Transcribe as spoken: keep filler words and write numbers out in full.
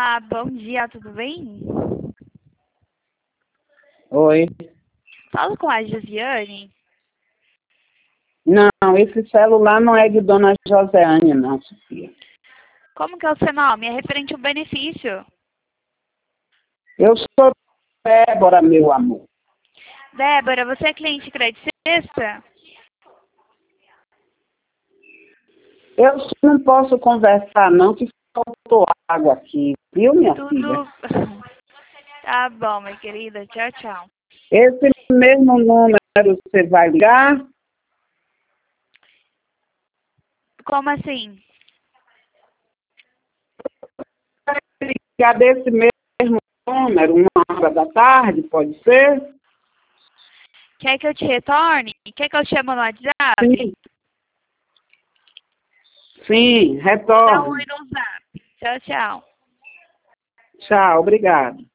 Olá, bom dia, tudo bem? Oi. Falo com a Josiane. Não, esse celular não é de Dona Joséane, não, Sofia. Como que é o seu nome? É referente ao benefício. Eu sou Débora, meu amor. Débora, você é cliente Crédito Sexta? Eu só não posso conversar, não, que faltou água aqui, viu, minha filha? Tudo... Tá bom, minha querida. Tchau, tchau. Esse mesmo número você vai ligar? Como assim? Ligar desse mesmo número, uma hora da tarde, pode ser? Quer que eu te retorne? Quer que eu te chame no WhatsApp? Sim. Sim, Vou dar um oi retorne. no Zap. Tchau, tchau. Tchau, obrigada.